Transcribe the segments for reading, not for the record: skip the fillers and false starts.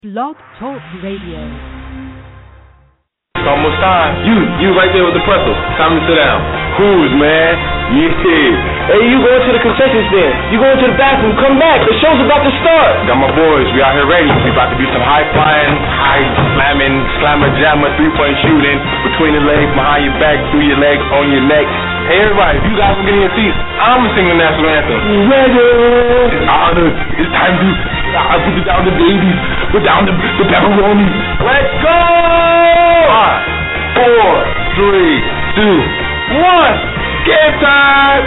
Blog Talk Radio. It's almost time. You right there with the pretzel. Time to sit down. Who's, man? Yeah. Hey, you going to the concession stand. You going to the bathroom. Come back. The show's about to start. Got my boys. We out here ready. We about to do some high flying, high slamming, slammer jammer, 3-point shooting, between the legs, behind your back, through your legs, on your neck. Hey, everybody, if you guys will get in your seats, I'm going to sing the national anthem. Ready. It's honor. It's time to put it down the babies. Put down the pepperoni. Let's go! 5, 4, 3, 2, 1. Game time!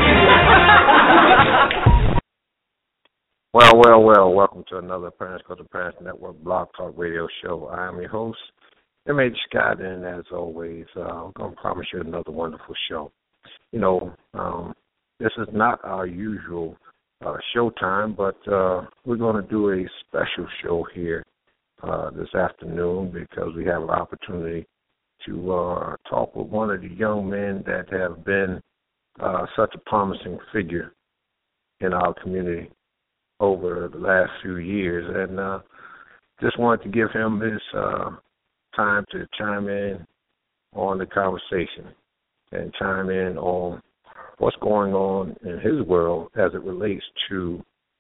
Well, welcome to another Parents Go to Parents Network Blog Talk Radio show. I am your host, M.H. Scott, and as always, I'm going to promise you another wonderful show. You know, this is not our usual show time, but we're going to do a special show here this afternoon because we have an opportunity to talk with one of the young men that have been such a promising figure in our community over the last few years. And just wanted to give him his time to chime in on the conversation and chime in on what's going on in his world as it relates to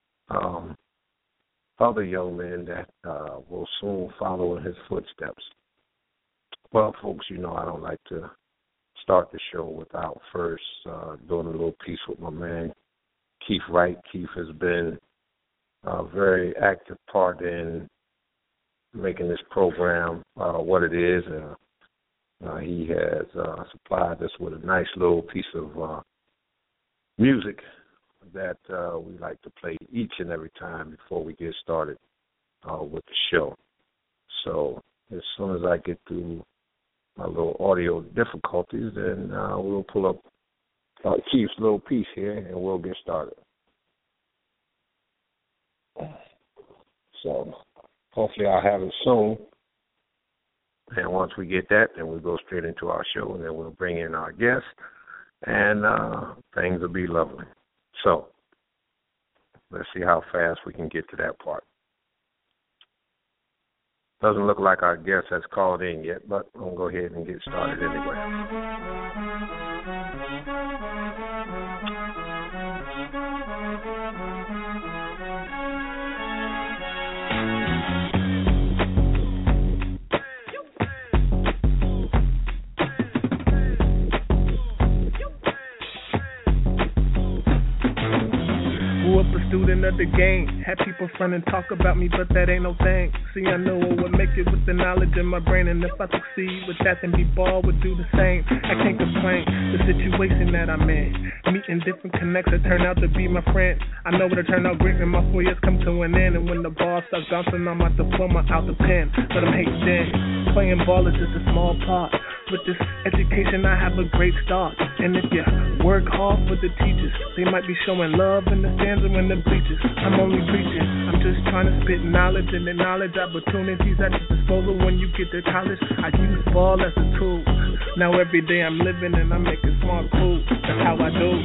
other young men that will soon follow in his footsteps. Well, folks, you know I don't like to start the show without first doing a little piece with my man, Keith Wright. Keith has been a very active part in making this program what it is. He has supplied us with a nice little piece of music that we like to play each and every time before we get started with the show. So as soon as I get through my little audio difficulties, then we'll pull up Keith's little piece here and we'll get started. So hopefully I'll have it soon. And once we get that, then we'll go straight into our show, and then we'll bring in our guests, and things will be lovely. So let's see how fast we can get to that part. Doesn't look like our guest has called in yet, but I'm going to go ahead and get started anyway. Student of the game, had people front and talk about me, but that ain't no thing. See, I know I would make it with the knowledge in my brain, and if I succeed with that, then B-Ball would do the same. I can't complain, the situation that I'm in, meeting different connects that turn out to be my friends. I know it'll turn out great when my 4 years come to an end, and when the ball starts bouncing on my diploma out the pen. But I'm hating then, playing ball is just a small part. With this education, I have a great start. And if you work hard for the teachers, they might be showing love in the stands or in the bleachers. I'm only preaching. I'm just trying to spit knowledge, and the knowledge opportunities at your disposal when you get to college. I use ball as a tool. Now every day I'm living and I'm making smart moves. That's how I do.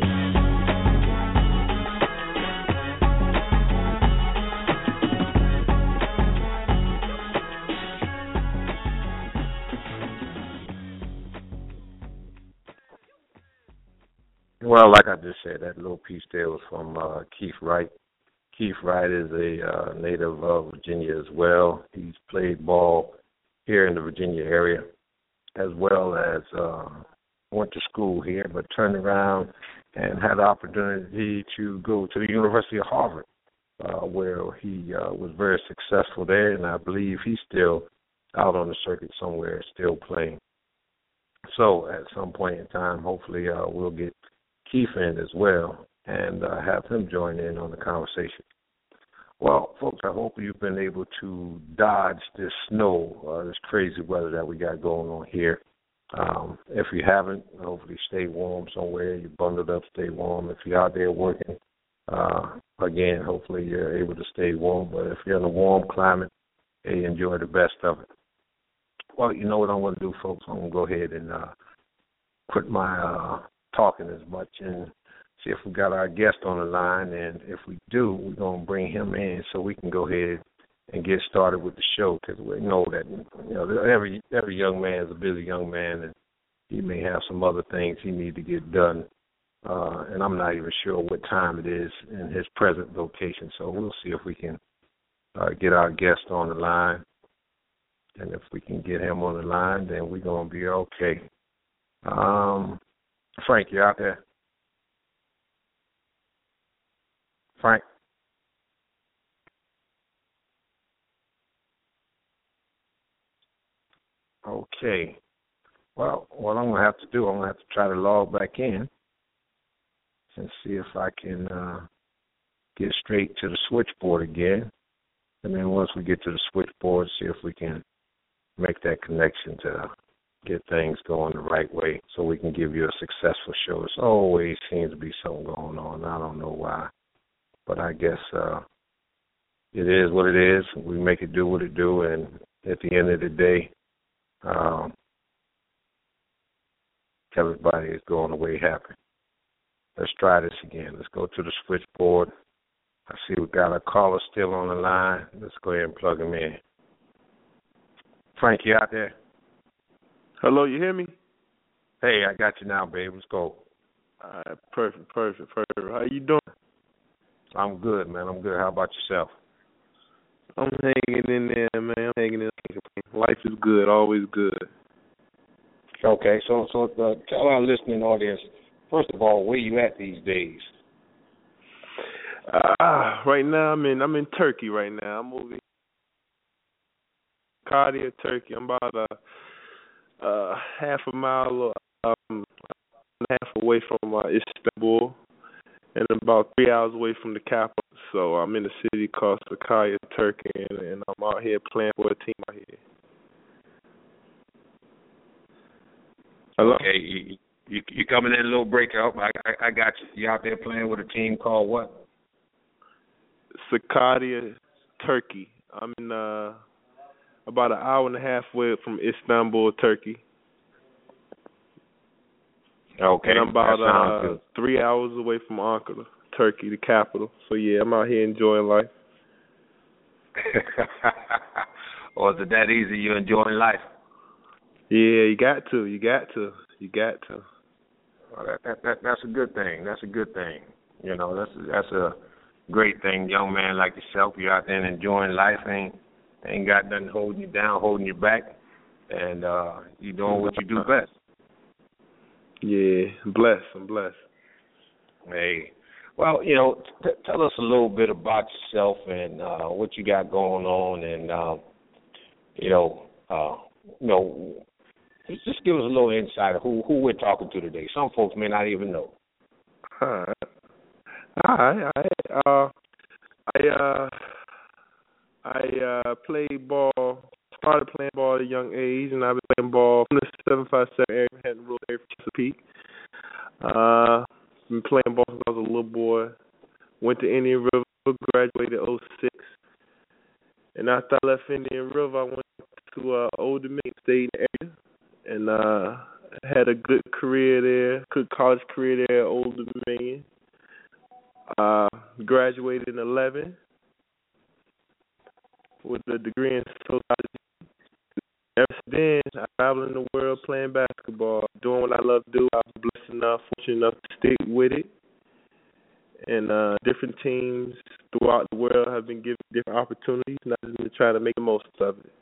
Well, like I just said, that little piece there was from Keith Wright. Keith Wright is a native of Virginia as well. He's played ball here in the Virginia area, as well as went to school here, but turned around and had the opportunity to go to the University of Harvard, where he was very successful there, and I believe he's still out on the circuit somewhere, still playing. So at some point in time, hopefully we'll get Keith in as well and have him join in on the conversation. Well, folks, I hope you've been able to dodge this snow, this crazy weather that we got going on here. If you haven't, hopefully stay warm somewhere. You're bundled up, stay warm. If you're out there working, again, hopefully you're able to stay warm. But if you're in a warm climate, hey, enjoy the best of it. Well, you know what I'm going to do, folks? I'm going to go ahead and quit my talking as much and see if we got our guest on the line, and if we do, we're going to bring him in so we can go ahead and get started with the show, because we know that every young man is a busy young man, and he may have some other things he need to get done. And I'm not even sure what time it is in his present location. So we'll see if we can get our guest on the line. And if we can get him on the line, then we're going to be okay. Frank, you out there? Frank? Okay. Well, what I'm going to have to do, I'm going to have to try to log back in and see if I can get straight to the switchboard again. And then once we get to the switchboard, see if we can make that connection to get things going the right way so we can give you a successful show. There's always seems to be something going on. I don't know why. But I guess it is what it is. We make it do what it do. And at the end of the day, everybody is going away happy. Let's try this again. Let's go to the switchboard. I see we got a caller still on the line. Let's go ahead and plug him in. Frank, you out there? Hello, you hear me? Hey, I got you now, babe. Let's go. All right, perfect. How you doing? I'm good, man. I'm good. How about yourself? I'm hanging in there, man. I'm hanging in there. Life is good, always good. Okay, so tell our listening audience, first of all, where you at these days? Right now, I'm in Turkey right now. I'm over in Cardia, Turkey. I'm about a half a mile, half away from Istanbul, and about 3 hours away from the capital. So I'm in a city called Sakarya, Turkey, and I'm out here playing for a team out here. Hello? Okay, you coming in a little break up. I got you. You out there playing with a team called what? Sakarya, Turkey. I'm in about an hour and a half away from Istanbul, Turkey. Okay. And I'm about 3 hours away from Ankara, Turkey, the capital. So, yeah, I'm out here enjoying life. Or is it that easy? You enjoying life? Yeah, you got to. Well, that's a good thing. That's a good thing. You know, that's a great thing, young man like yourself. You're out there and enjoying life. Ain't got nothing holding you down, holding you back, and you're doing what you do best. Yeah, I'm blessed. Hey, well, you know, tell us a little bit about yourself and what you got going on, and just give us a little insight of who we're talking to today. Some folks may not even know. All right. I played ball. Started playing ball at a young age, and I've been playing ball from the 757 area, Manhattan Road area for Chesapeake. Been playing ball since I was a little boy. Went to Indian River, graduated in 2006. And after I left Indian River, I went to Old Dominion, stayed in the area, and had a good career there, good college career there at Old Dominion. Graduated in 2011 with a degree in sociology. Ever since then, I traveled in the world playing basketball, doing what I love to do. I was fortunate enough to stick with it. And different teams throughout the world have been given different opportunities, and I just try to make the most of it.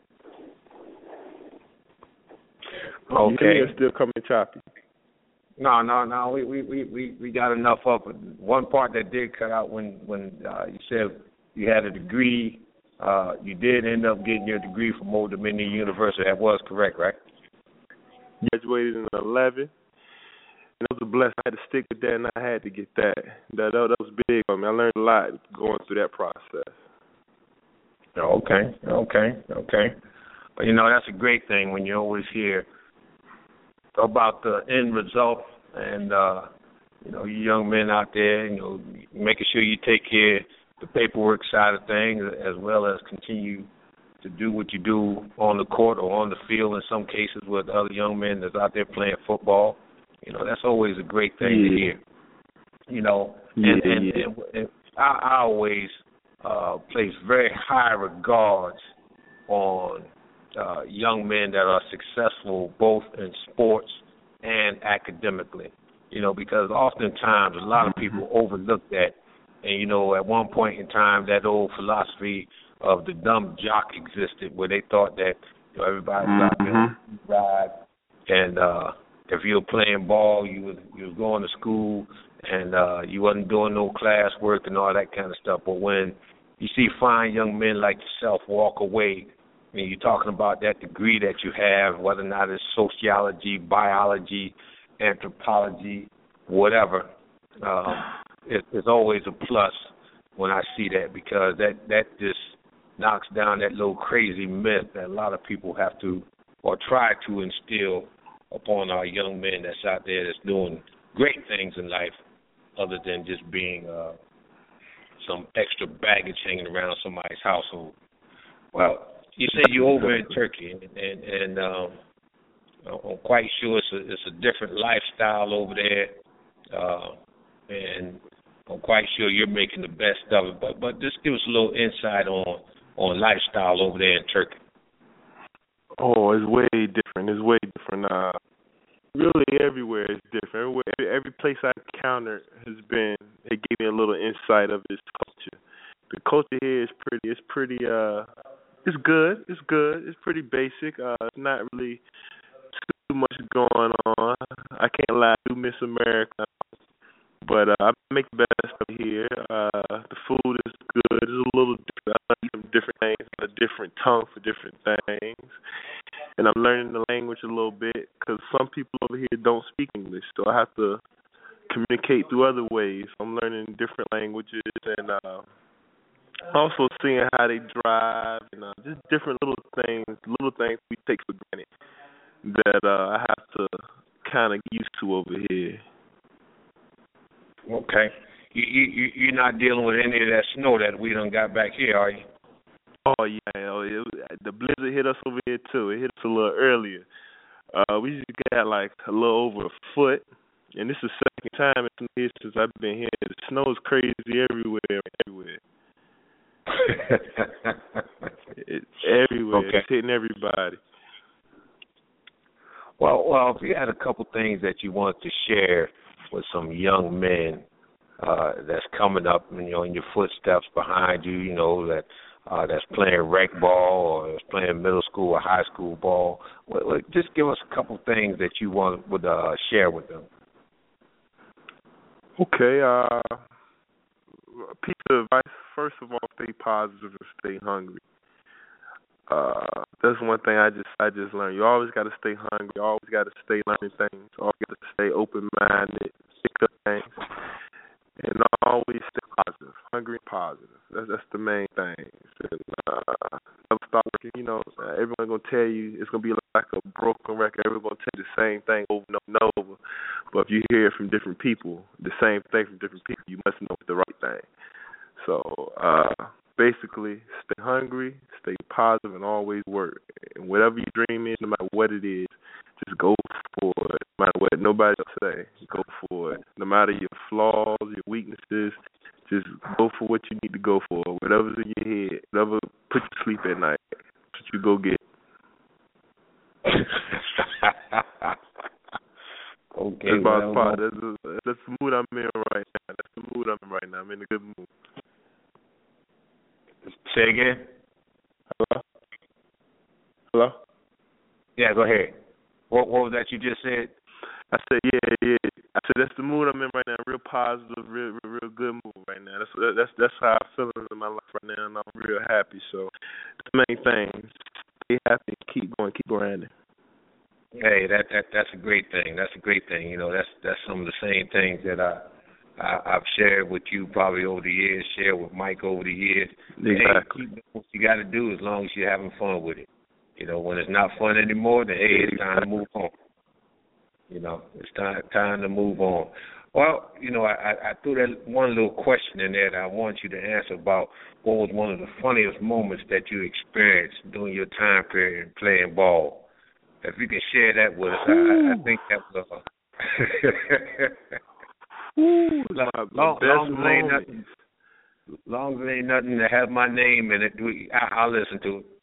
Okay. You're still coming choppy. No. We got enough of it. One part that did cut out when you said you had a degree. You did end up getting your degree from Old Dominion University. That was correct, right? Graduated in 2011. And it was a blessing. I had to stick with that, and I had to get that. That was big for me. I learned a lot going through that process. Okay. But, you know, that's a great thing when you always hear about the end result and, you young men out there, making sure you take care of the paperwork side of things as well as continue to do what you do on the court or on the field in some cases with other young men that's out there playing football. That's always a great thing to hear. And I always place very high regards on young men that are successful both in sports and academically. Because oftentimes a lot of people overlook that. And, at one point in time, that old philosophy of the dumb jock existed, where they thought that everybody was out there ride, and if you were playing ball, you was going to school, and you wasn't doing no class work and all that kind of stuff. But when you see fine young men like yourself walk away, and you're talking about that degree that you have, whether or not it's sociology, biology, anthropology, whatever, it's always a plus when I see that, because that just knocks down that little crazy myth that a lot of people have to or try to instill upon our young men that's out there that's doing great things in life, other than just being some extra baggage hanging around somebody's household. Well, you say you're over in Turkey, and I'm quite sure it's a different lifestyle over there, and I'm quite sure you're making the best of it. But just give us a little insight on lifestyle over there in Turkey. Oh, it's way different. It's way different. Really, everywhere is different. Every place I encountered it gave me a little insight of its culture. The culture here is pretty. It's good. It's good. It's pretty basic. It's not really too much going on. I can't lie. I do miss America. But I make the best of it here. The food is good. It's a little different. I learn some different things, a different tongue for different things. And I'm learning the language a little bit, because some people over here don't speak English, so I have to communicate through other ways. I'm learning different languages, and also seeing how they drive, and just different little things we take for granted that I have to kind of get used to over here. Okay. You're not dealing with any of that snow that we done got back here, are you? Oh, yeah. The blizzard hit us over here, too. It hit us a little earlier. We just got like a little over a foot, and this is the second time it's here since I've been here. The snow is crazy everywhere. It's everywhere. Okay. It's hitting everybody. Well, if you had a couple things that you wanted to share with some young men that's coming up, in your footsteps behind you, that's playing rec ball or that's playing middle school or high school ball, just give us a couple things that you would share with them. Okay. A piece of advice: first of all, stay positive and stay hungry. That's one thing I just learned. You always got to stay hungry. You always got to stay learning things. You always got to stay open-minded, pick up things, and always stay positive. Hungry and positive. That's the main thing. And never stop working. Everyone's gonna tell you it's gonna be like a broken record. Everyone's gonna tell you the same thing over and over. But if you hear it from different people, the same thing from different people, you must know it's the right thing. So basically, stay hungry, stay positive, and always work. And whatever your dream is, no matter what it is, just go for it. No matter what nobody else say, go for it. No matter your flaws, your weaknesses, just go for what you need to go for. Whatever's in your head, whatever puts you to sleep at night, that's what you go get. Okay. That's the mood I'm in right now. That's the mood I'm in right now. I'm in a good mood. Say again? Hello? Yeah, go ahead. What was that you just said? I said, yeah. I said that's the mood I'm in right now. Real positive, real good mood right now. That's how I'm feeling in my life right now, and I'm real happy. So the main thing, stay happy, keep going, keep grinding. Hey, that's a great thing. That's a great thing. That's some of the same things that I've shared with you probably over the years, shared with Mike over the years. Exactly. Hey, keep doing what you got to do as long as you're having fun with it. When it's not fun anymore, then hey, it's time to move on. It's time to move on. Well, I threw that one little question in there that I want you to answer about what was one of the funniest moments that you experienced during your time period playing ball. If you can share that with us, I think that was my best moments. long as there ain't nothing that have my name in it, I'll listen to it.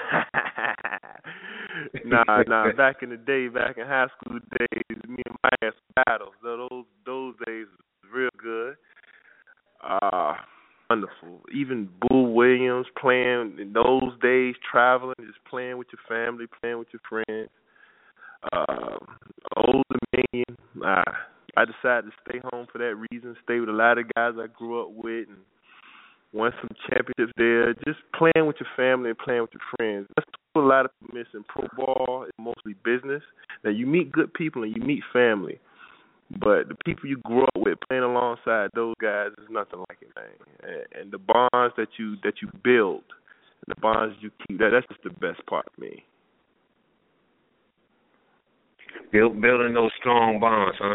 Nah. Back in the day, back in high school days, me and Mike had some battles. Those days was real good. Wonderful. Even Boo Williams playing in those days, traveling, just playing with your family, playing with your friends. Old Dominion. I decided to stay home for that reason. Stay with a lot of guys I grew up with and won some championships there. Just playing with your family and playing with your friends. That's what a lot of people miss in pro ball. It's mostly business. Now you meet good people and you meet family. But the people you grew up with, playing alongside those guys, is nothing like it, man. And the bonds that you build, and the bonds you keep, that's just the best part of me. Building those strong bonds, huh?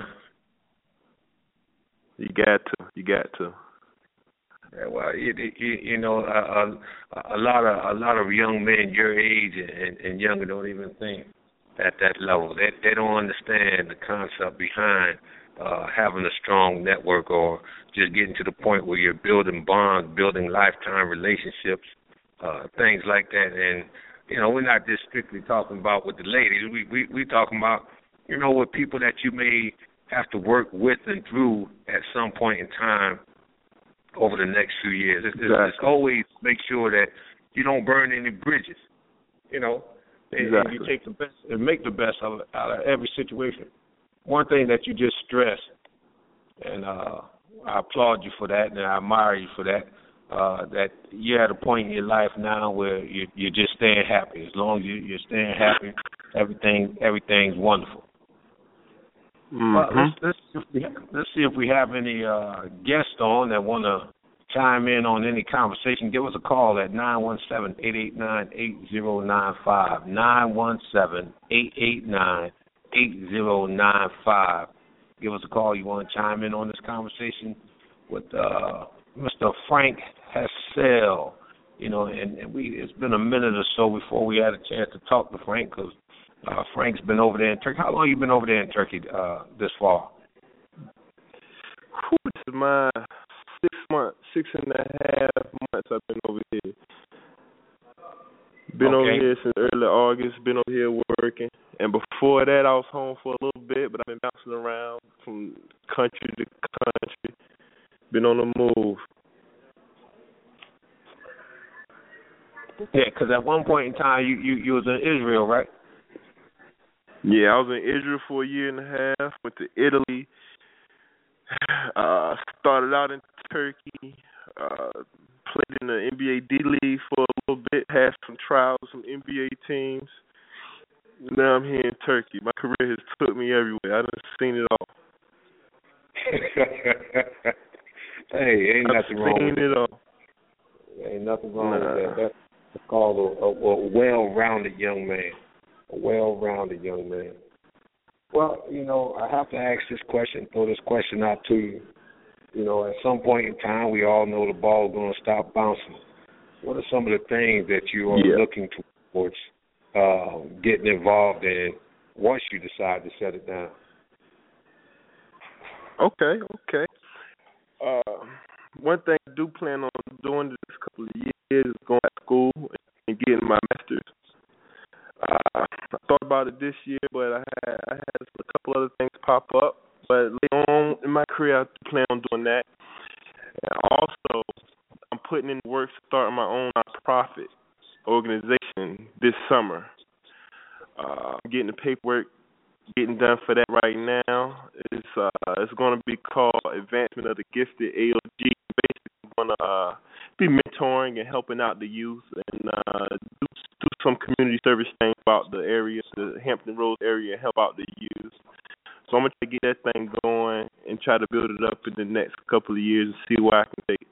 You got to. Yeah, well, you know, a lot of young men your age and younger don't even think at that level. They don't understand the concept behind having a strong network or just getting to the point where you're building bonds, building lifetime relationships, things like that. And, you know, we're not just strictly talking about with the ladies. We talking about, you know, with people that you may have to work with and through at some point in time over the next few years. It's always make sure that you don't burn any bridges, you know. Exactly. And you take the best and make the best out of every situation. One thing that you just stressed, and I applaud you for that, and I admire you for that, that you're at a point in your life now where you're just staying happy. As long as you're staying happy, everything's wonderful. Mm-hmm. Let's see if we have any guests on that want to chime in on any conversation. Give us a call at 917-889-8095. 917-889-8095. Give us a call. You want to chime in on this conversation with Mr. Frank Hassell. You know, and it's been a minute or so before we had a chance to talk to Frank because Frank's been over there in Turkey. How long have you been over there in Turkey this far? This is my 6.5 months I've been over here. Over here since early August, been over here working. And before that, I was home for a little bit, but I've been bouncing around from country to country. Been on the move. Yeah, because at one point in time, you was in Israel, right? Yeah, I was in Israel for a year and a half, went to Italy, started out in Turkey, played in the NBA D-League for a little bit, had some trials with some NBA teams. Now I'm here in Turkey. My career has took me everywhere. I've seen it all. Hey, ain't nothing wrong with it all. Ain't nothing wrong with that. That's called a well-rounded young man. A well-rounded young man. Well, you know, I have to ask this question, throw this question out to you. You know, at some point in time, we all know the ball's going to stop bouncing. What are some of the things that you are looking towards getting involved in once you decide to shut it down? Okay. One thing I do plan on doing this couple of years is going to school and getting my master's. I thought about it this year, but I had a couple other things pop up. But later on in my career, I plan on doing that. And also, I'm putting in work to start my own nonprofit organization this summer. I'm getting the paperwork getting done for that right now. It's going to be called Advancement of the Gifted, AOG. Basically, I'm going to be mentoring and helping out the youth and do some community service things about the area, the Hampton Roads area, and help out the youth. So I'm going to get that thing going and try to build it up in the next couple of years and see where I can take it.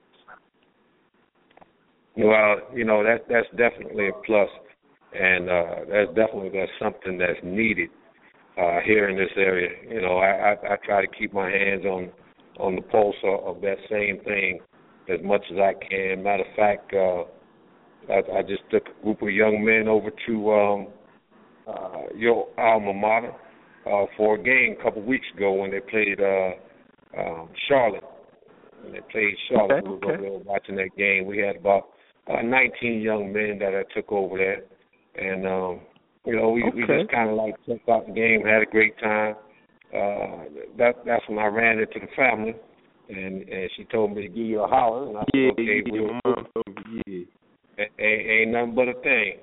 Well, you know, that's definitely a plus, and that's something that's needed here in this area. You know, I try to keep my hands on the pulse of that same thing as much as I can. Matter of fact, I just took a group of young men over to your alma mater for a game a couple weeks ago when they played Charlotte. and they played Charlotte. We was over there watching that game. We had about 19 young men that I took over there, and we just kind of like checked out the game, had a great time. That's when I ran into the family, and she told me to give you a holler, and I said, okay, ain't nothing but a thing.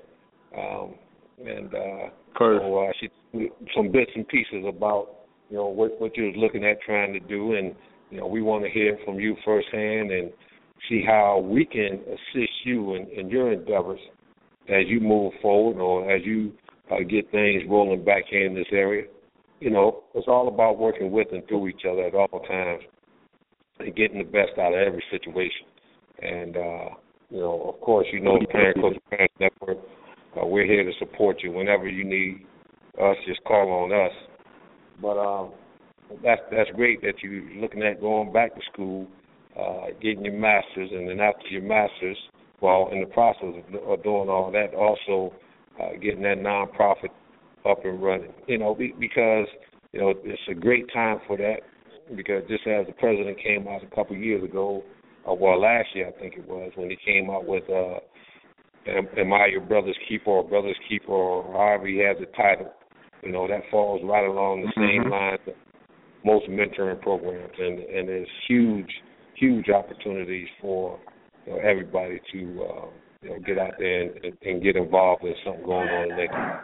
So she some bits and pieces about what you was looking at trying to do, and we want to hear from you firsthand and see how we can assist you in your endeavors as you move forward or as you get things rolling back here in this area. It's all about working with and through each other at all times and getting the best out of every situation. And, of course, the Parent Coach Parents Network, we're here to support you whenever you need us. Just call on us. But that's great that you're looking at going back to school, getting your master's, and then after your master's, in the process of doing all that, also getting that nonprofit up and running. Because it's a great time for that. Because just as the president came out a couple of years ago, last year I think it was, when he came out with "Am I Your Brother's Keeper" or "Brother's Keeper," or however he has the title, that falls right along the same lines of most mentoring programs, and there's huge opportunities for everybody to get out there and get involved in something going on in their community.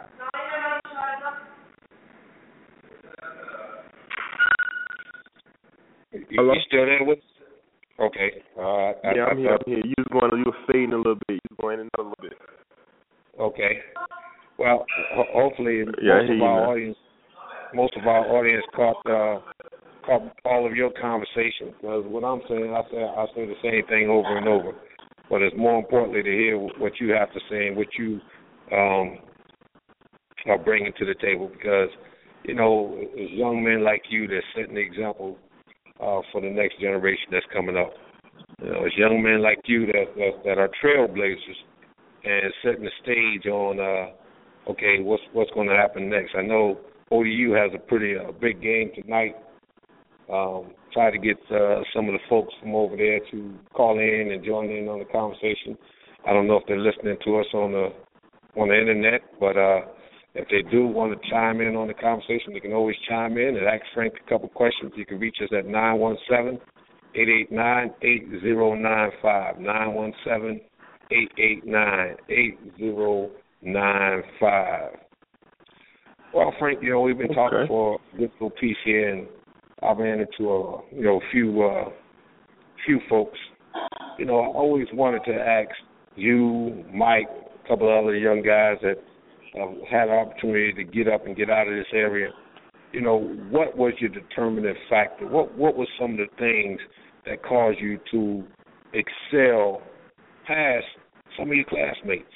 You still there with us? Okay. I'm here. You were fading a little bit. You were going in a little bit. Okay. Well, hopefully most of our audience caught all of your conversation. Because what I'm saying, I say the same thing over and over. But it's more importantly to hear what you have to say and what you are bringing to the table. Because, it's young men like you that setting the example for the next generation that's coming up. It's young men like you that are trailblazers and setting the stage on, what's going to happen next. I know ODU has a pretty big game tonight. Try to get some of the folks from over there to call in and join in on the conversation. I don't know if they're listening to us on the internet, but if they do want to chime in on the conversation, they can always chime in and ask Frank a couple questions. You can reach us at 917-889-8095, 917-889-8095. Well, Frank, we've been talking for a good little piece here, and I ran into a few folks. I always wanted to ask you, Mike, a couple of other young guys that had an opportunity to get up and get out of this area. What was your determining factor? What was some of the things that caused you to excel past some of your classmates?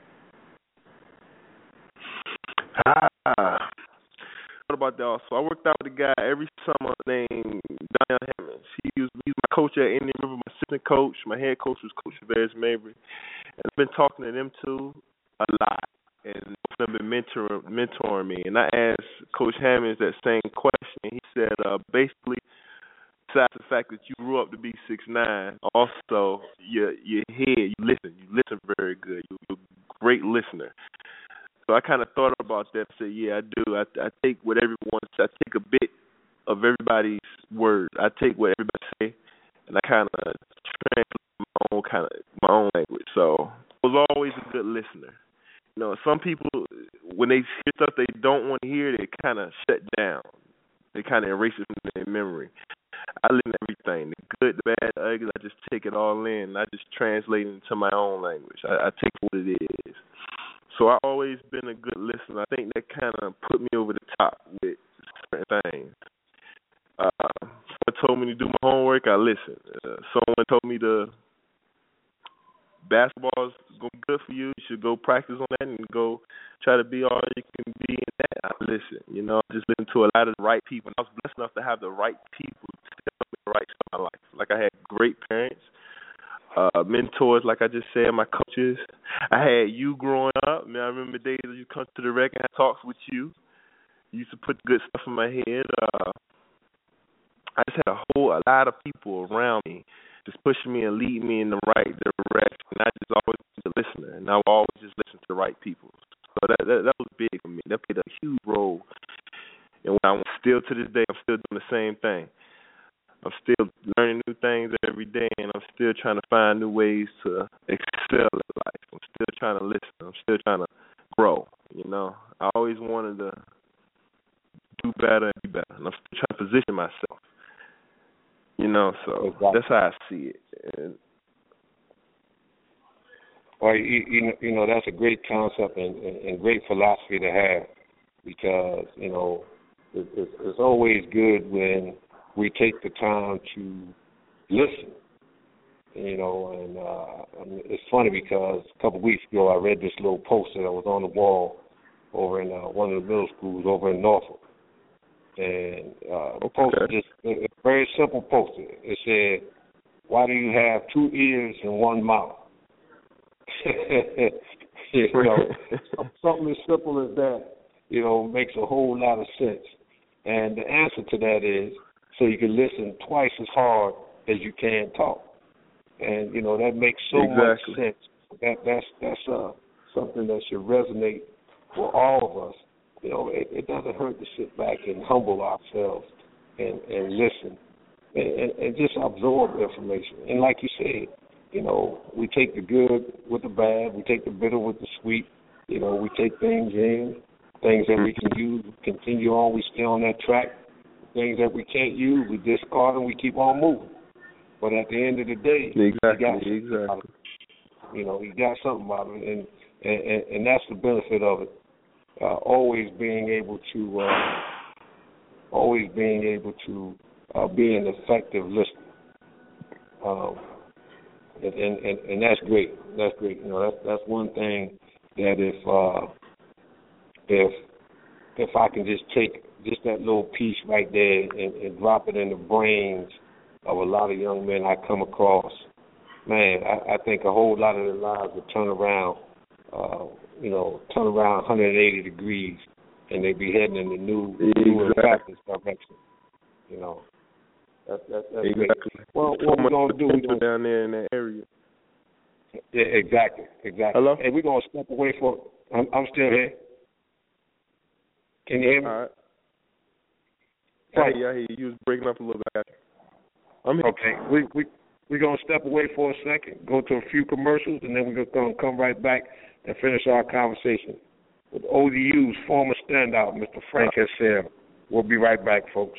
What about that also? I worked out with a guy every summer named Dion Hammonds. He's my coach at Indian River, my assistant coach. My head coach was Coach Chavez Mabry. And I've been talking to them two a lot. And they've been mentoring me. And I asked Coach Hammonds that same question. He said, basically, besides the fact that you grew up to be 6'9", also your head, you listen very good. You're a great listener. So I kind of thought about that and said, yeah, I do. I take what everyone says. I take a bit of everybody's words. I take what everybody say, and I kind of translate my own language. So I was always a good listener. Some people, when they hear stuff they don't want to hear, they kind of shut down. They kind of erase it from their memory. I listen to everything, the good, the bad, the ugly. I just take it all in, and I just translate it into my own language. I take what it is. So I've always been a good listener. I think that kind of put me over the top with certain things. Someone told me to do my homework, I listened. Someone told me basketball is going to be good for you. You should go practice on that and go try to be all you can be in that. I listen. I just listen to a lot of the right people. And I was blessed enough to have the right people tell me the right stuff in my life. Like I had great parents, mentors, like I just said, my coaches. I had you growing up. I remember days that you come to the rec and have talks with you. You used to put good stuff in my head. I just had a lot of people around me just pushing me and leading me in the right direction. And I just always was a listener, and I would always just listen to the right people. So that was big for me. That played a huge role. And I'm still to this day, I'm still doing the same thing. I'm still learning new things every day, and I'm still trying to find new ways to excel in life. I'm still trying to listen. I'm still trying to grow, you know. I always wanted to do better and be better, and I'm still trying to position myself, you know, so exactly. That's how I see it. Well, you know, that's a great concept and great philosophy to have because, you know, it's always good when we take the time to listen, you know, and it's funny because a couple of weeks ago I read this little poster that was on the wall over in one of the middle schools over in Norfolk. And the poster just a very simple poster. It said, "Why do you have 2 ears and 1 mouth?" You know, something as simple as that, you know, makes a whole lot of sense. And the answer to that is so you can listen twice as hard as you can talk. And, you know, that makes so much sense. That's something that should resonate for all of us. You know, it doesn't hurt to sit back and humble ourselves and listen and just absorb information. And like you said, you know, we take the good with the bad, we take the bitter with the sweet. You know, we take things in, things that we can use, we continue on, we stay on that track. Things that we can't use, we discard and we keep on moving. But at the end of the day, exactly. You know, you got something out of it, and that's the benefit of it. Always being able to be an effective listener, and that's great. That's great. You know, that's one thing that if I can just take just that little piece right there and drop it in the brains of a lot of young men I come across, man, I think a whole lot of their lives will turn around 180 degrees, and they be heading in the new and fastest direction. You know, that's exactly great. Well, what we're going to do, we're going down there in that area. Yeah, exactly. Hello? And we're going to step away for. I'm still here. Can you hear me? All right. I hear you. You was breaking up a little bit. I'm here. Okay. We're going to step away for a second, go to a few commercials, and then we're going to come right back and finish our conversation with ODU's former standout, Mr. Frank Hessel. We'll be right back, folks.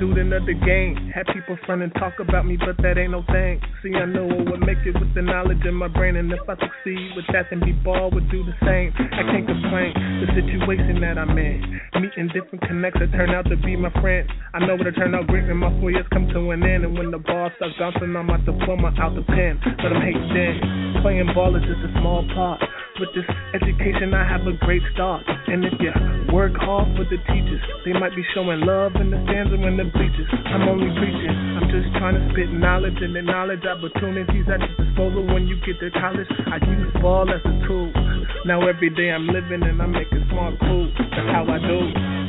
student of the game. Had people front and talk about me, but that ain't no thing. See, I know I would make it with the knowledge in my brain, and if I succeed with that, then B-Ball would do the same. I can't complain, the situation that I'm in. Meeting different connects that turn out to be my friends. I know it'll turn out great when my 4 years come to an end, and when the ball starts bouncing, I'm out the diploma, out the pen. But I'm hating then. Playing ball is just a small part. With this education, I have a great start. And if you work hard for the teachers, they might be showing love in the stands or in the bleachers. I'm only preaching. I'm just trying to spit knowledge, and the knowledge opportunities at your disposal when you get to college. I use ball as a tool. Now every day I'm living and I'm making smart moves. That's how I do.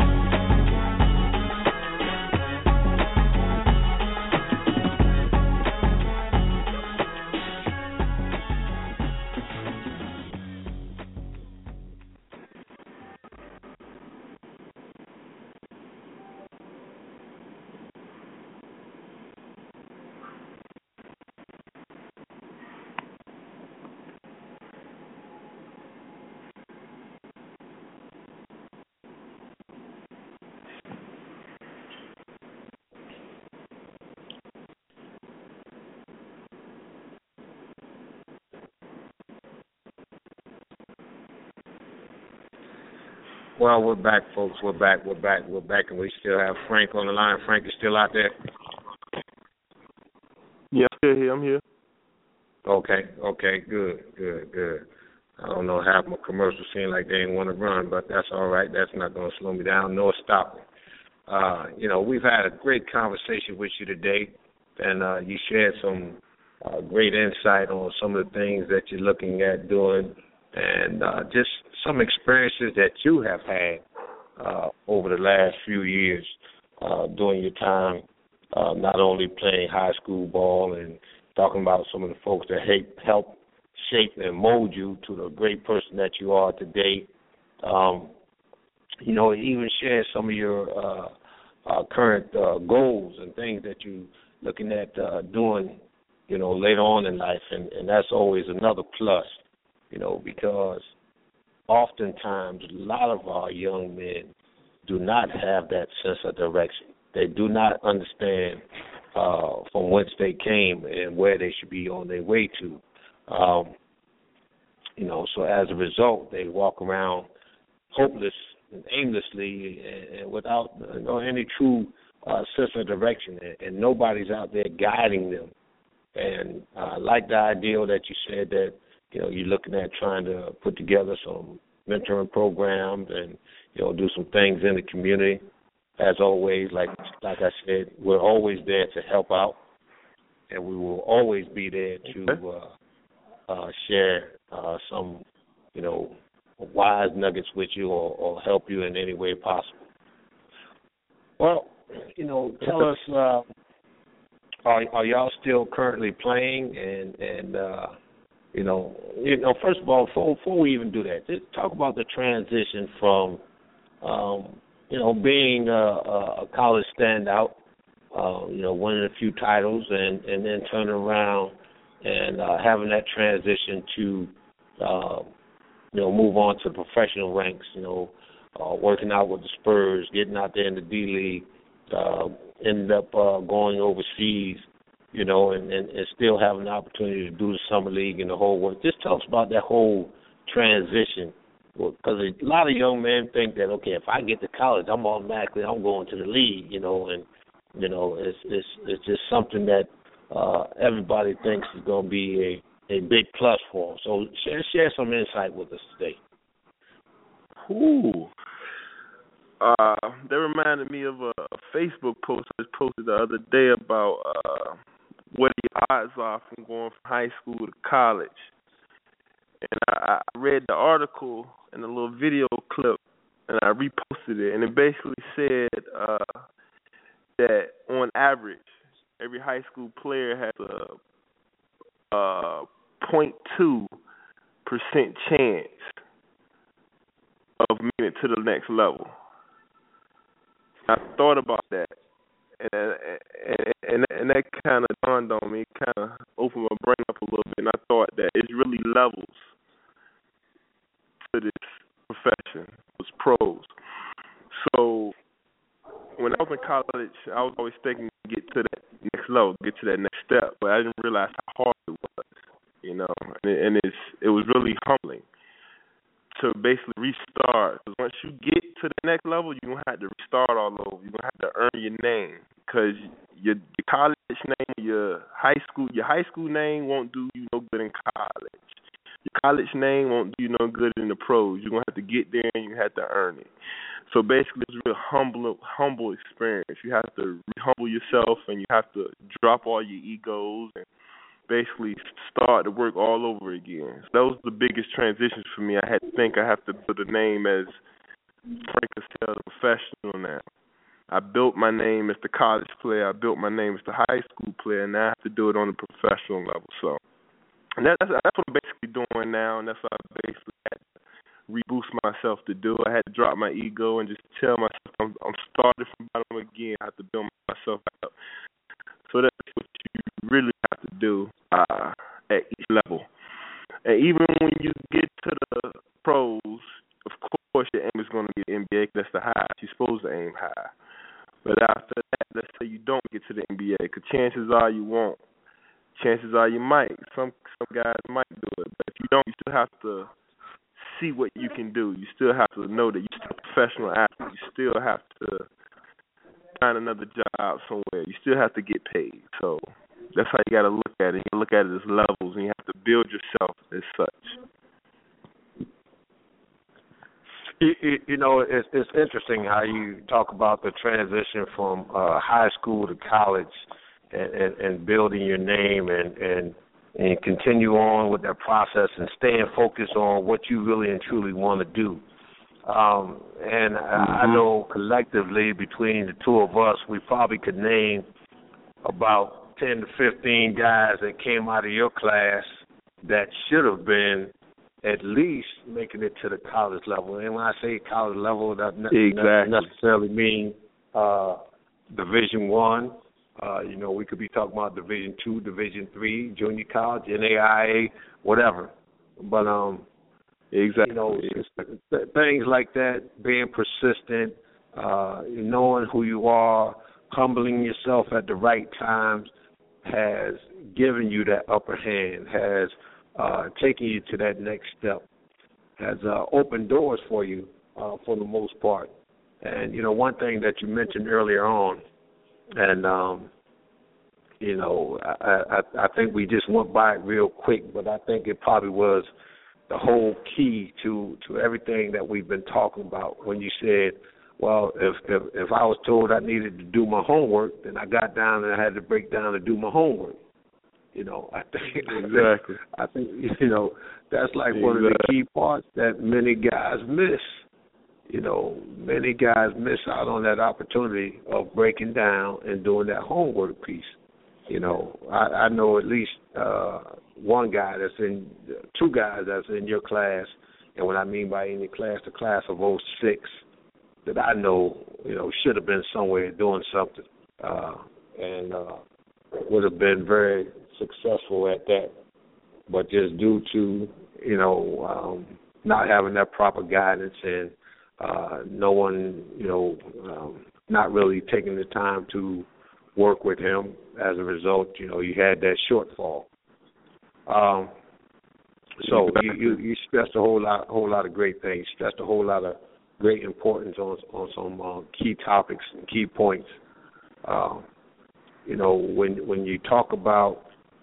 Well, we're back, folks. We're back, and we still have Frank on the line. Frank is still out there? Yeah, I'm still here. I'm here. Okay, good. I don't know how my commercials seem like they ain't want to run, but that's all right. That's not going to slow me down nor stop me. We've had a great conversation with you today, and you shared some great insight on some of the things that you're looking at doing, and just some experiences that you have had over the last few years during your time, not only playing high school ball and talking about some of the folks that helped shape and mold you to the great person that you are today. Even share some of your current goals and things that you're looking at doing, later on in life, and that's always another plus, because oftentimes a lot of our young men do not have that sense of direction. They do not understand from whence they came and where they should be on their way to. So as a result, they walk around hopeless and aimlessly and without any true sense of direction, and nobody's out there guiding them. And I like the ideal that you said that, you're looking at trying to put together some mentoring programs and, do some things in the community. As always, like I said, we're always there to help out, and we will always be there to share some, wise nuggets with you or help you in any way possible. Well, tell us, are y'all still currently playing? And first of all, before we even do that, just talk about the transition from, being a college standout, winning a few titles, and then turning around and having that transition to, move on to the professional ranks, working out with the Spurs, getting out there in the D-League, ended up going overseas, and still having the opportunity to do the summer league and the whole work. Just tell us about that whole transition, because a lot of young men think that, okay, if I get to college, I'm going to the league, and it's just something that everybody thinks is going to be a big plus for them. So share some insight with us today. Ooh. That reminded me of a Facebook post I just posted the other day about what the odds are from going from high school to college. And I read the article and a little video clip, and I reposted it, and it basically said that on average, every high school player has a 0.2% chance of making it to the next level. I thought about that, and that kind of dawned on me, kind of opened my brain up a little bit, and I thought that it's really levels to this profession, it's pros. So when I was in college, I was always thinking to get to that next level, get to that next step, but I didn't realize how hard it was, you know. And it was really humbling to basically restart. Because once you get to the next level, you're going to have to restart all over. You're going to have to earn your name, because your college name, your high school name won't do you no good in college. Your college name won't do you no good in the pros. You're going to have to get there and you have to earn it. So basically, it's a real humble experience. You have to humble yourself, and you have to drop all your egos and basically start to work all over again. So that was the biggest transitions for me. I had to think I have to put a name as Frank Castell, the professional now. I built my name as the college player. I built my name as the high school player. Now I have to do it on the professional level. So and that's what I'm basically doing now, and that's what I basically had to reboost myself to do. I had to drop my ego and just tell myself I'm starting from bottom again. I have to build myself up. So that's what you really have to do at each level. And even when you get to the pros, of course your aim is going to be the NBA. That's the highest. You're supposed to aim high. But after that, let's say you don't get to the NBA, because chances are you won't. Chances are you might. Some guys might do it. But if you don't, you still have to see what you can do. You still have to know that you're still a professional athlete. You still have to find another job somewhere. You still have to get paid. So that's how you got to look at it. You look at it as levels, and you have to build yourself as such. You know, it's interesting how you talk about the transition from high school to college and building your name and continue on with that process and staying focused on what you really and truly want to do. And I know collectively between the two of us, we probably could name about 10 to 15 guys that came out of your class that should have been at least making it to the college level. And when I say college level, that doesn't necessarily mean Division I. You know, we could be talking about Division II, Division III, junior college, NAIA, whatever. But exactly, you know, things like that, being persistent, knowing who you are, humbling yourself at the right times, has given you that upper hand, has taken you to that next step, has opened doors for you for the most part. And, you know, one thing that you mentioned earlier on, and, you know, I think we just went by it real quick, but I think it probably was the whole key to everything that we've been talking about when you said, well, if I was told I needed to do my homework, then I got down and I had to break down and do my homework. You know, I think you know, that's like one of the key parts that many guys miss. You know, many guys miss out on that opportunity of breaking down and doing that homework piece. You know, I know at least two guys that's in your class, and what I mean by any class, the class of 06, that I know, you know, should have been somewhere doing something, and would have been very successful at that, but just due to, you know, not having that proper guidance and no one, you know, not really taking the time to work with him, as a result, you know, you had that shortfall. So you stressed a whole lot of great things. Stressed a whole lot of great importance on some key topics and key points. You know, when you talk about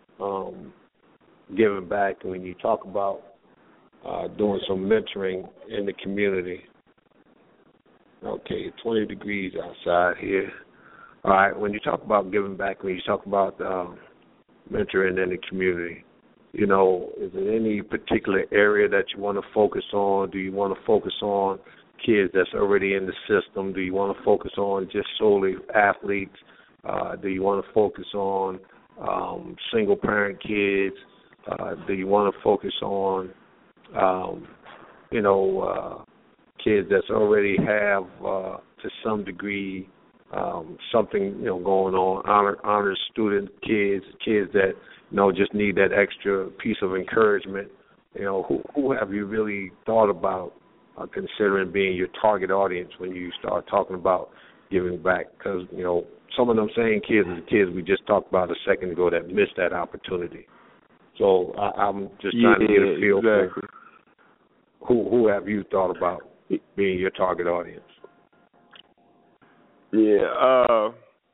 giving back, when you talk about doing some mentoring in the community. Okay, 20 degrees outside here. All right, when you talk about giving back, when you talk about mentoring in the community, you know, is there any particular area that you want to focus on? Do you want to focus on kids that's already in the system? Do you want to focus on just solely athletes? Do you want to focus on single-parent kids? Do you want to focus on, you know, kids that's already have, to some degree, something, you know, going on, honor student kids that, you know, just need that extra piece of encouragement? You know, who have you really thought about considering being your target audience when you start talking about giving back, because some of them same kids are the kids we just talked about a second ago that missed that opportunity. So I'm just trying to get a feel exactly. for who have you thought about being your target audience? Yeah,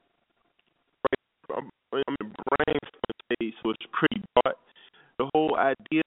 brain stage was pretty broad. The whole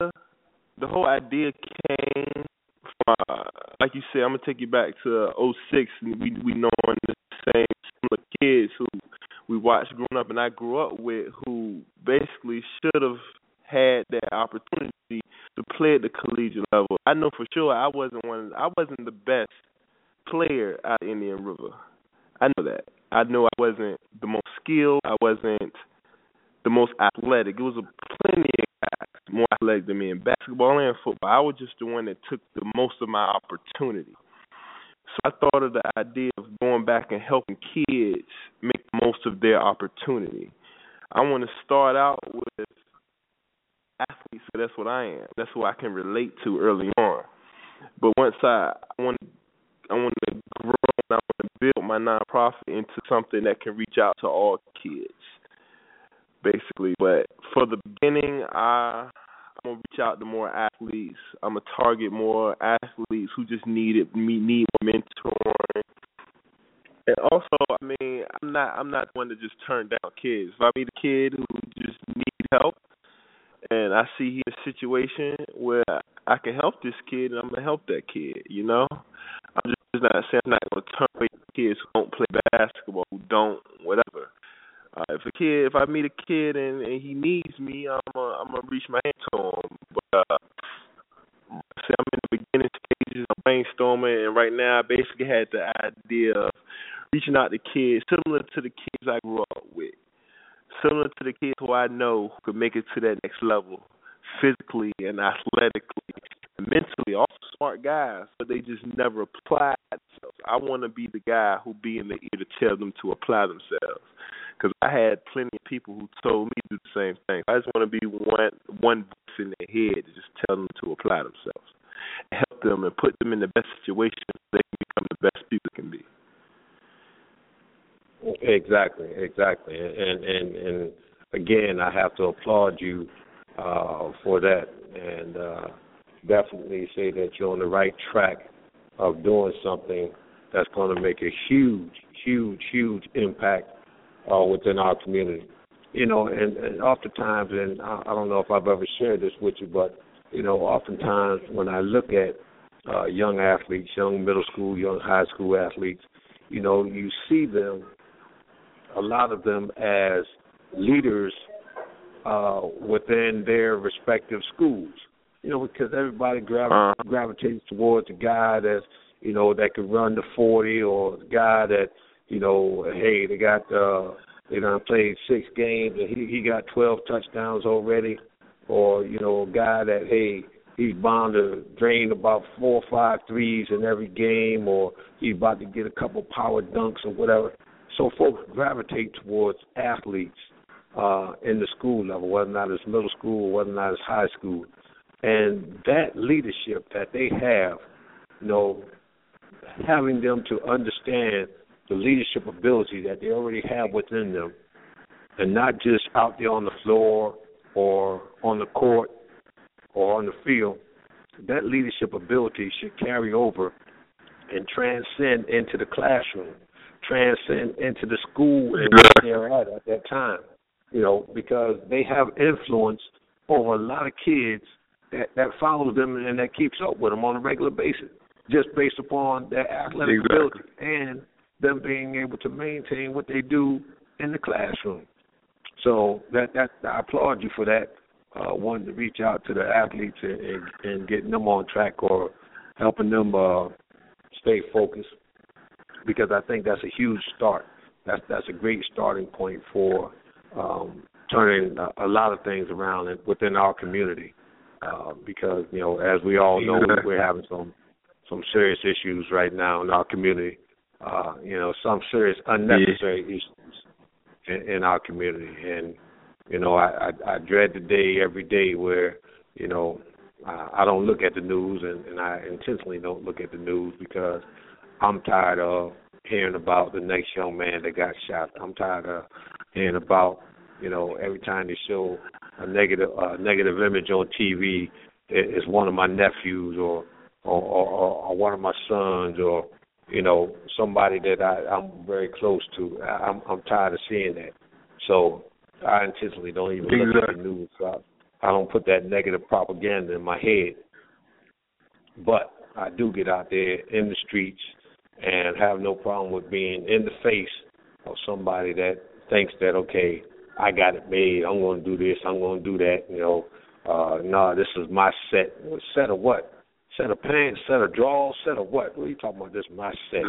idea came from, like you said, I'm gonna take you back to '06. We knowing the same similar kids who we watched growing up, and I grew up with, who basically should have had that opportunity to play at the collegiate level. I know for sure I wasn't the best player at Indian River. I know that. I know I wasn't the most skilled. I wasn't the most athletic. It was plenty of guys more athletic than me in basketball and football. I was just the one that took the most of my opportunity. So I thought of the idea of going back and helping kids make the most of their opportunity. I want to start out with athletes, so that's what I am. That's what I can relate to early on. But once I want to grow and I want to build my nonprofit into something that can reach out to all kids, basically. But for the beginning, I'm going to reach out to more athletes. I'm going to target more athletes who just need more mentoring. And also, I'm not one to just turn down kids. If I meet a kid who just needs help, and I see he's in a situation where I can help this kid, and I'm going to help that kid, I'm just not saying I'm not going to turn away kids who don't play basketball, who don't, whatever. If I meet a kid and he needs me, I'm gonna reach my hand to him. But I'm in the beginning stages of brainstorming, and right now I basically had the idea of reaching out to kids similar to the kids I grew up with, similar to the kids who I know who could make it to that next level, physically and athletically and mentally. Also smart guys, but they just never apply themselves. I want to be the guy who be in the ear to tell them to apply themselves. Because I had plenty of people who told me to do the same thing. I just want to be one voice in their head to just tell them to apply themselves, and help them and put them in the best situation so they can become the best people they can be. Exactly. And again, I have to applaud you for that, and definitely say that you're on the right track of doing something that's going to make a huge impact within our community. And oftentimes, and I don't know if I've ever shared this with you, but, oftentimes when I look at young athletes, young middle school, young high school athletes, you see them, a lot of them as leaders within their respective schools, because everybody gravitates towards a guy that's, that could run the 40, or the guy that, hey, they done played 6 games and he got 12 touchdowns already, or, a guy that, hey, he's bound to drain about 4 or 5 threes in every game, or he's about to get a couple power dunks or whatever. So folks gravitate towards athletes in the school level, whether or not it's middle school or whether or not it's high school. And that leadership that they have, having them to understand the leadership ability that they already have within them, and not just out there on the floor or on the court or on the field, that leadership ability should carry over and transcend into the classroom, transcend into the school in which they're at that time, because they have influence over a lot of kids that follows them and that keeps up with them on a regular basis, just based upon their athletic ability and them being able to maintain what they do in the classroom. So that I applaud you for that, wanting to reach out to the athletes and getting them on track, or helping them stay focused, because I think that's a huge start. That's a great starting point for turning a lot of things around within our community, because, as we all know, we're having some serious issues right now in our community, some serious unnecessary issues in our community. And, I dread the day every day where, I don't look at the news, and I intentionally don't look at the news, because I'm tired of hearing about the next young man that got shot. I'm tired of hearing about, every time they show a negative image on TV, it's one of my nephews or one of my sons or somebody that I'm very close to. I'm tired of seeing that. So I intentionally don't even look at the news. I don't put that negative propaganda in my head. But I do get out there in the streets and have no problem with being in the face of somebody that thinks that, okay, I got it made. I'm going to do this. I'm going to do that. No, this is my set. Set of what? Set of pants, set of drawers, set of what? What are you talking about? This is my set.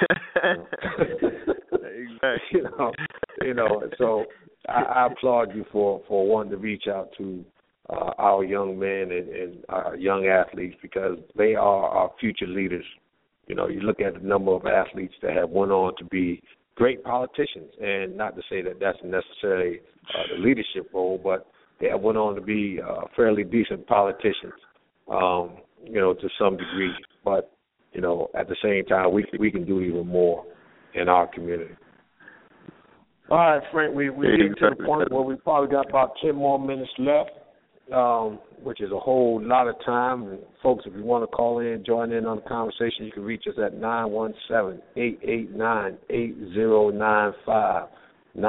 Exactly. So I applaud you for wanting to reach out to our young men and our young athletes because they are our future leaders. You look at the number of athletes that have went on to be great politicians, and not to say that that's necessarily the leadership role, but they have went on to be fairly decent politicians, to some degree. But, at the same time, we can do even more in our community. All right, Frank, we get to the point where we probably got about 10 more minutes left, which is a whole lot of time. And folks, if you want to call in, join in on the conversation, you can reach us at 917-889-8095.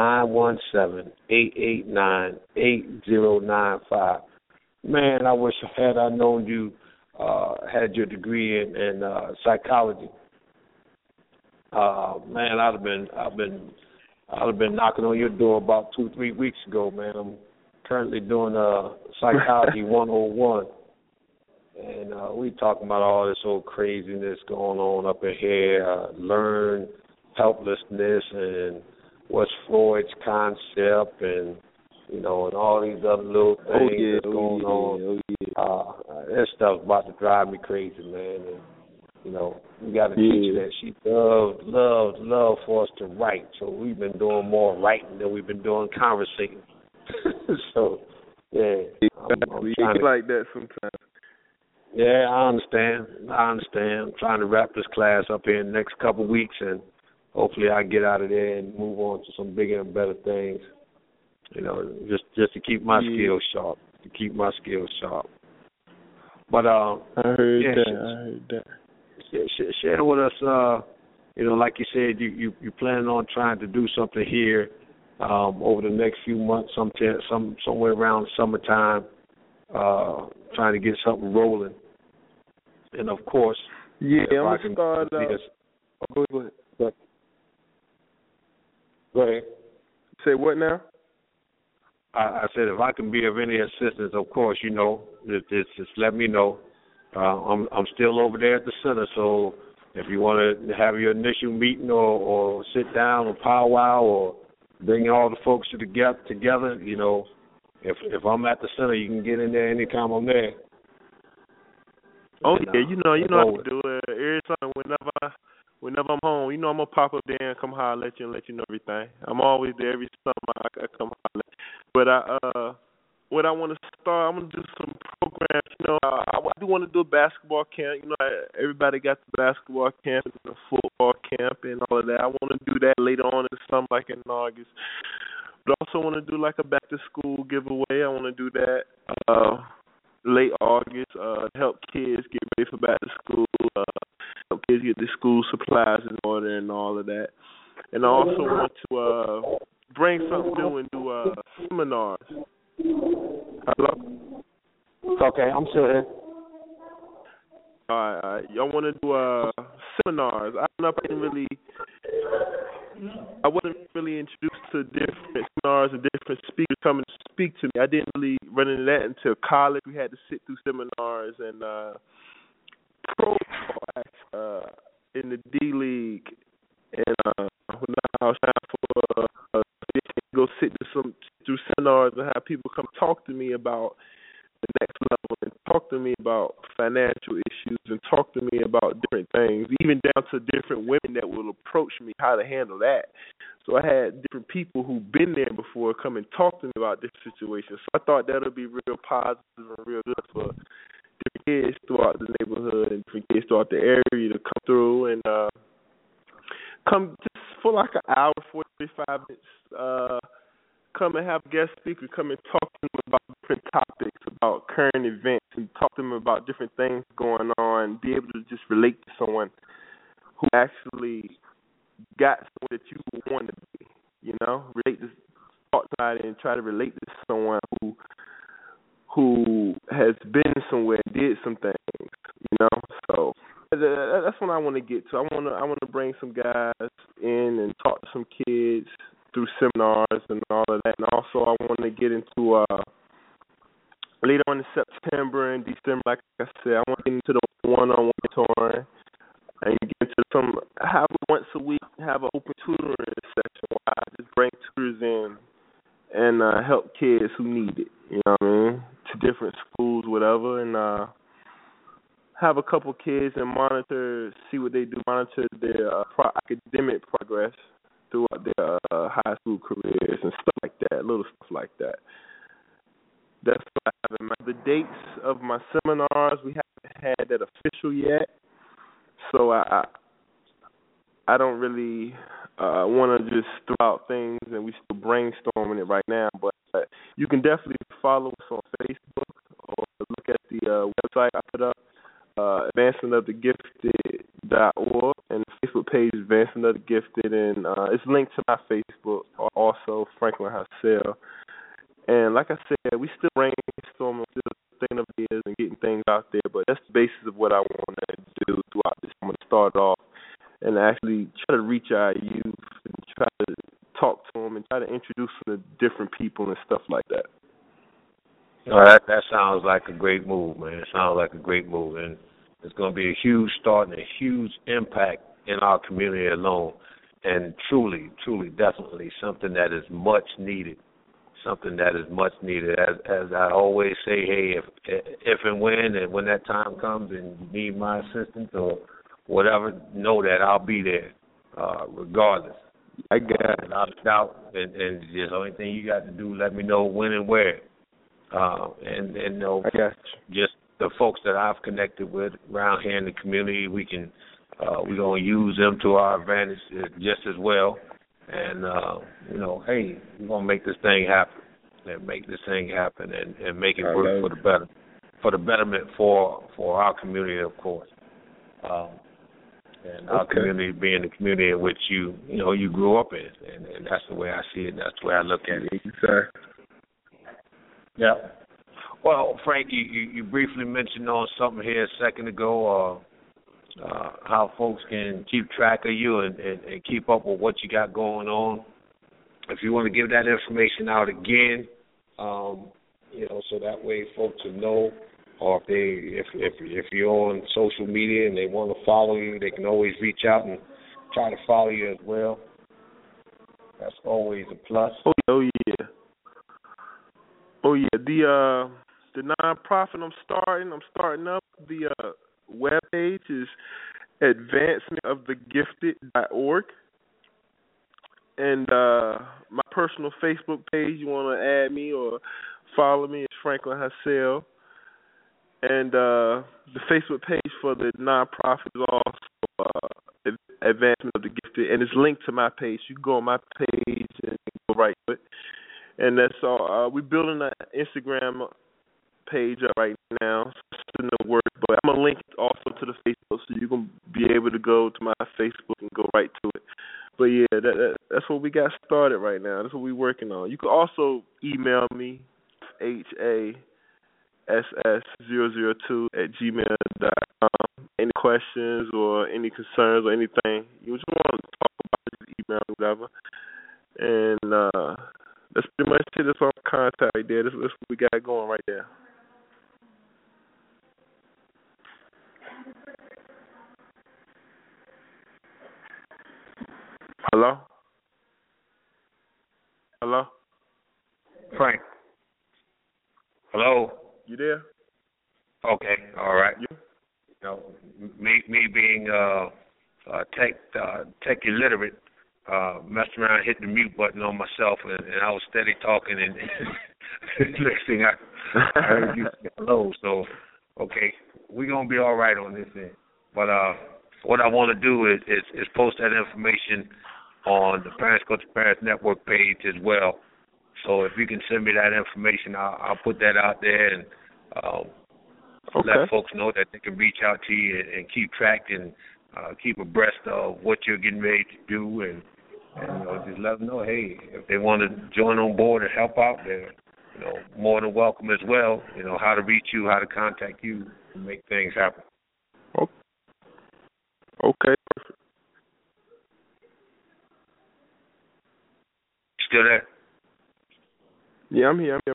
917-889-8095. Man, I wish had I known you had your degree in psychology. Man, I'd have been knocking on your door about 2-3 weeks ago, man. I'm currently doing Psychology 101. And we talking about all this old craziness going on up in here, learn helplessness and what's Freud's concept and, and all these other little things that's going on. That stuff's about to drive me crazy, man. And, we got to teach her that she loves for us to write. So we've been doing more writing than we've been doing conversating. So, yeah. Exactly. It's like that sometimes. Yeah, I understand. I'm trying to wrap this class up here in the next couple of weeks, and hopefully I get out of there and move on to some bigger and better things. Just to keep my skills sharp. But I heard that. Share with us. Like you said, you planning on trying to do something here over the next few months, somewhere around summertime. Trying to get something rolling, and of course, I'm gonna start. Go ahead. Say what now? I said if I can be of any assistance, of course, just let me know. I'm still over there at the center, so if you want to have your initial meeting or sit down or powwow or bring all the folks together, if I'm at the center, you can get in there anytime I'm there. Oh, yeah, you know how to do it. Every time, whenever I'm home, I'm going to pop up there and come holler at you and let you know everything. I'm always there every summer. I come holler. But what I want to start, I'm going to do some programs. I do want to do a basketball camp. Everybody got the basketball camp and the football camp and all of that. I want to do that later on in the summer, like in August. But I also want to do like a back-to-school giveaway. I want to do that late August to help kids get ready for back-to-school, help kids get their school supplies in order and all of that. And I also want to bring something new and do seminars. Hello? Okay, I'm still here. All right. Y'all want to do seminars. I wasn't really introduced to different seminars and different speakers coming to speak to me. I didn't really run into that until college. We had to sit through seminars and pro in the D League. And when I was trying for go sit through seminars and have people come talk to me about the next level and talk to me about financial issues and talk to me about different things, even down to different women that will approach me how to handle that. So I had different people who've been there before come and talk to me about different situations. So I thought that would be real positive and real good for different kids throughout the neighborhood and different kids throughout the area to come through and come just for like an hour, 45 minutes. Come and have a guest speaker come and talk to them about different topics, about current events, and talk to them about different things going on, be able to just relate to someone who actually got somewhere that you want to be, you know? Talk to somebody and try to relate to someone who has been somewhere and did some things, you know? So that's what I want to get to. I want to bring some guys in and talk to some kids through seminars and all of that. And also I want to get into later on in September and December, like I said, I want to get into the one-on-one touring and get into have once a week, have an open tutoring session where I just bring tutors in and help kids who need it, you know what I mean, to different schools, whatever, and have a couple kids and see what they do, monitor their academic progress throughout their high school careers and stuff like that, little stuff like that. That's what I have in mind. The dates of my seminars, we haven't had that official yet, so I don't really want to just throw out things, and we still brainstorming it right now, but you can definitely follow us on Facebook or look at the website I put up, advancementofthegifted.org, and the Facebook page is Advancement of the Gifted, and it's linked to my Facebook, also Franklin Hassell. And like I said, we still brainstorming, still thinking of ideas and getting things out there, but that's the basis of what I want to do throughout this. I'm going to start off and actually try to reach our youth and try to talk to them and try to introduce them to different people and stuff like that. That sounds like a great move, man. It sounds like a great move, and it's going to be a huge start and a huge impact in our community alone, and truly, definitely something that is much needed. Something that is much needed. As I always say, hey, if and when that time comes and you need my assistance or whatever, know that I'll be there, regardless. I got it. Without a doubt. And just the only thing you got to do, let me know when and where. And you know, I got you. Just the folks that I've connected with around here in the community, we're gonna use them to our advantage just as well. And you know, hey, we're gonna make this thing happen and make it work for the betterment for our community, of course. And our community being the community in which you grew up in, and that's the way I see it. That's the way I look at it. Exactly. Yeah. Well, Frank, you briefly mentioned on something here a second ago, how folks can keep track of you and keep up with what you got going on. If you want to give that information out again, so that way folks will know, or if you're on social media and they want to follow you, they can always reach out and try to follow you as well. That's always a plus. Oh yeah. The nonprofit I'm starting up. The webpage is advancementofthegifted.org. And my personal Facebook page, you want to add me or follow me, is Franklin Hassell. And the Facebook page for the nonprofit is also Advancement of the Gifted, and it's linked to my page. You can go on my page and go right to it. And that's all. We're building an Instagram page up right now, so it's in the works, but I'm going to link it also to the Facebook, so you can be able to go to my Facebook and go right to it. But yeah, that's what we got started right now. That's what we're working on. You can also email me, hass002@gmail.com. Any questions or any concerns or anything you just want to talk about, just email me, whatever. And that's pretty much it. That's our contact right there. That's what we got going right there. Hello? Frank. Hello? You there? Okay, all right. You? Me being tech illiterate, messed around, hit the mute button on myself, and I was steady talking, and next thing I heard you say hello. So, okay, we're gonna be all right on this end. But what I want to do is post that information on the Parents Go to Parents Network page as well. So if you can send me that information, I'll put that out there and let folks know that they can reach out to you and keep track and keep abreast of what you're getting ready to do, and just let them know, hey, if they want to join on board and help out, they're more than welcome as well. How to reach you, how to contact you, and make things happen. Okay. Still there? Yeah, I'm here.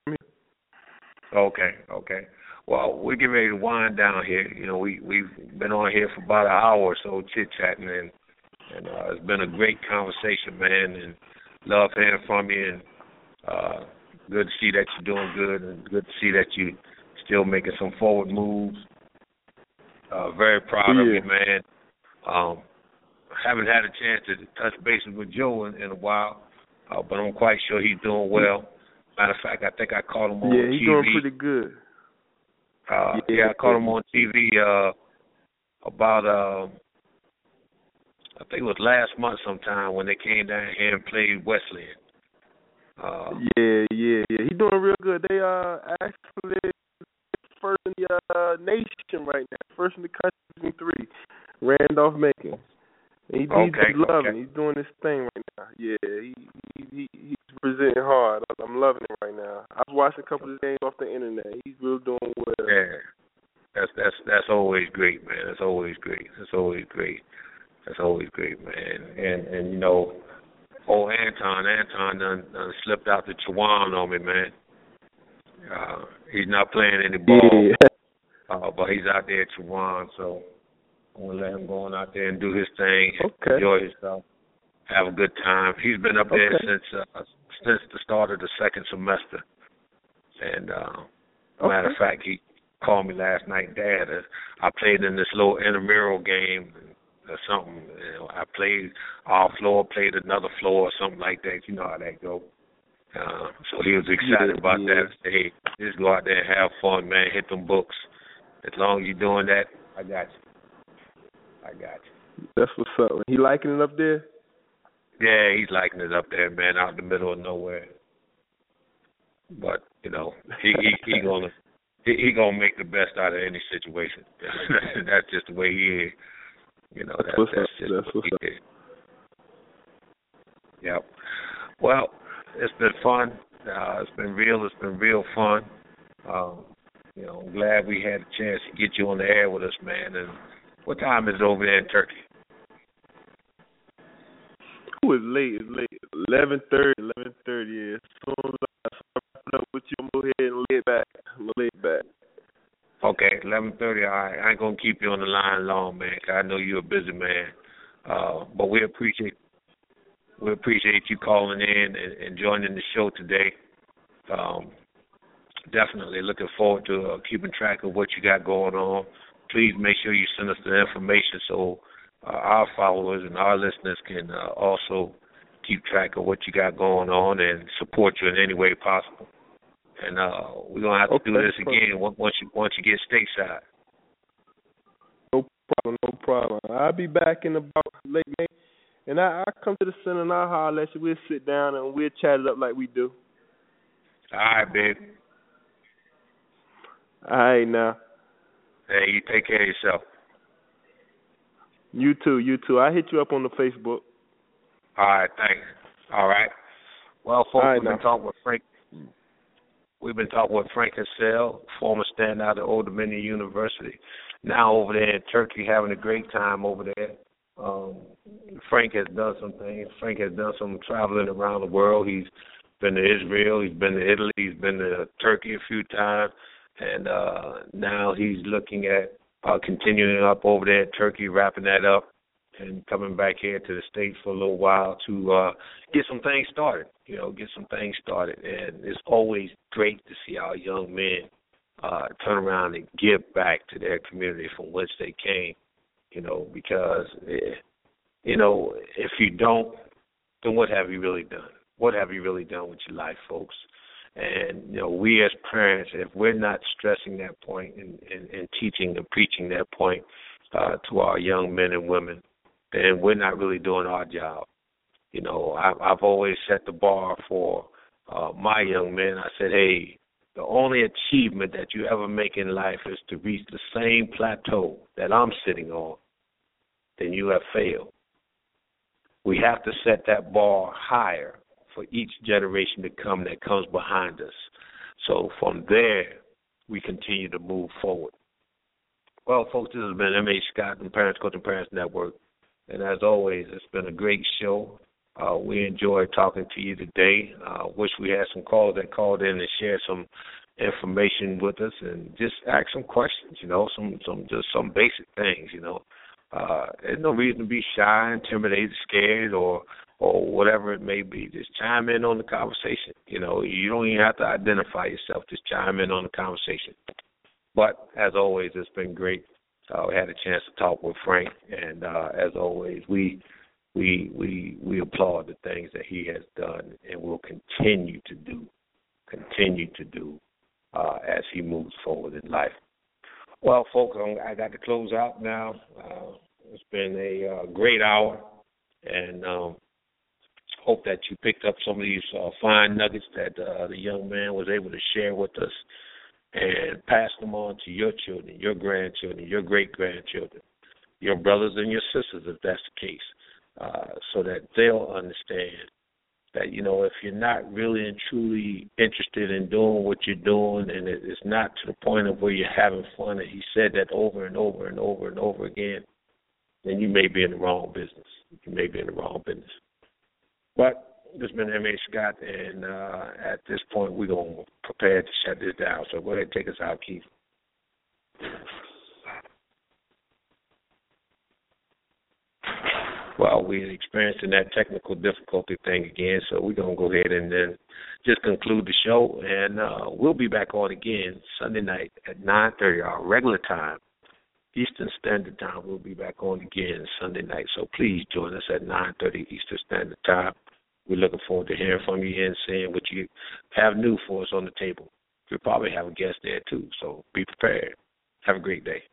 Okay. Well, we're getting ready to wind down here. We've been on here for about an hour or so chit-chatting, and it's been a great conversation, man, and love hearing from you, and good to see that you're doing good, and good to see that you're still making some forward moves. Very proud of you, man. Haven't had a chance to touch bases with Joe in a while, but I'm quite sure he's doing well. Matter of fact, I think I caught him on TV. Yeah, he's doing pretty good. I caught him on TV about, I think it was last month sometime when they came down here and played Wesleyan. Yeah. He's doing real good. They actually first in the nation right now, first in the country, 3. Randolph Macon. He's loving. He's doing this thing right now. Yeah, he's presenting hard. I'm loving it right now. I was watching a couple of his games off the internet. He's really doing well. Yeah, that's always great, man. That's always great, man. And old Anton done slipped out the Chihuahua on me, man. He's not playing any ball, but he's out there at Chihuahua, so I'm going to let him go on out there and do his thing, enjoy himself, have a good time. He's been up there since the start of the second semester. And matter of fact, he called me last night, Dad, I played in this little intramural game or something. I played our floor, played another floor or something like that. You know how that goes. So he was excited about that. Hey, just go out there and have fun, man. Hit them books. As long as you're doing that, I got you. That's what's up. He liking it up there? Yeah, he's liking it up there, man, out in the middle of nowhere. But, he gonna make the best out of any situation. That's just the way he is. That's what's up. Yep. Well, it's been fun. It's been real fun. I'm glad we had a chance to get you on the air with us, man. And what time is it over there in Turkey? It's late. 11:30. Yeah. As soon as I wrap up with you, I'm going to go ahead and lay it back. Okay, 11:30. All right. I ain't going to keep you on the line long, man, 'cause I know you're a busy man. But we appreciate you calling in and joining the show today. Definitely looking forward to keeping track of what you got going on. Please make sure you send us the information so our followers and our listeners can also keep track of what you got going on and support you in any way possible. And we're going to have to do this again once you get stateside. No problem. I'll be back in about late May. And I come to the center and I'll holler at you. We'll sit down and we'll chat it up like we do. All right, babe. All right, now. Hey, you take care of yourself. You too. I hit you up on the Facebook. All right, thanks. All right. Well, folks, we've been talking with Frank Hassell, former standout at Old Dominion University, now over there in Turkey, having a great time over there. Frank has done some things. Frank has done some traveling around the world. He's been to Israel. He's been to Italy. He's been to Turkey a few times. And now he's looking at continuing up over there in Turkey, wrapping that up, and coming back here to the States for a little while to get some things started, And it's always great to see our young men turn around and give back to their community from which they came, because, if you don't, then what have you really done? What have you really done with your life, folks? And, we as parents, if we're not stressing that point and teaching and preaching that point, to our young men and women, then we're not really doing our job. You know, I've always set the bar for my young men. I said, hey, the only achievement that you ever make in life is to reach the same plateau that I'm sitting on, then you have failed. We have to set that bar higher for each generation to come that comes behind us. So from there, we continue to move forward. Well, folks, this has been M.H. Scott and Parents Coaching Parents Network. And as always, it's been a great show. We enjoyed talking to you today. Wish we had some callers that called in and shared some information with us and just ask some questions, you know, some basic things, you know. There's no reason to be shy, intimidated, scared, or whatever it may be. Just chime in on the conversation. You know, you don't even have to identify yourself. Just chime in on the conversation. But as always, it's been great. We had a chance to talk with Frank, and as always, we applaud the things that he has done and will continue to do as he moves forward in life. Well, folks, I got to close out now. It's been a great hour, and hope that you picked up some of these fine nuggets that the young man was able to share with us and pass them on to your children, your grandchildren, your great-grandchildren, your brothers and your sisters, if that's the case, so that they'll understand that, you know, if you're not really and truly interested in doing what you're doing and it's not to the point of where you're having fun, and he said that over and over and over and over again, then you may be in the wrong business. You may be in the wrong business. But this has been M.H. Scott, and at this point, we're going to prepare to shut this down. So go ahead and take us out, Keith. Well, we're experiencing that technical difficulty thing again, so we're going to go ahead and then just conclude the show, and we'll be back on again Sunday night at 9:30, our regular time, Eastern Standard Time. We'll be back on again Sunday night, so please join us at 9:30 Eastern Standard Time. We're looking forward to hearing from you and seeing what you have new for us on the table. We'll probably have a guest there, too, so be prepared. Have a great day.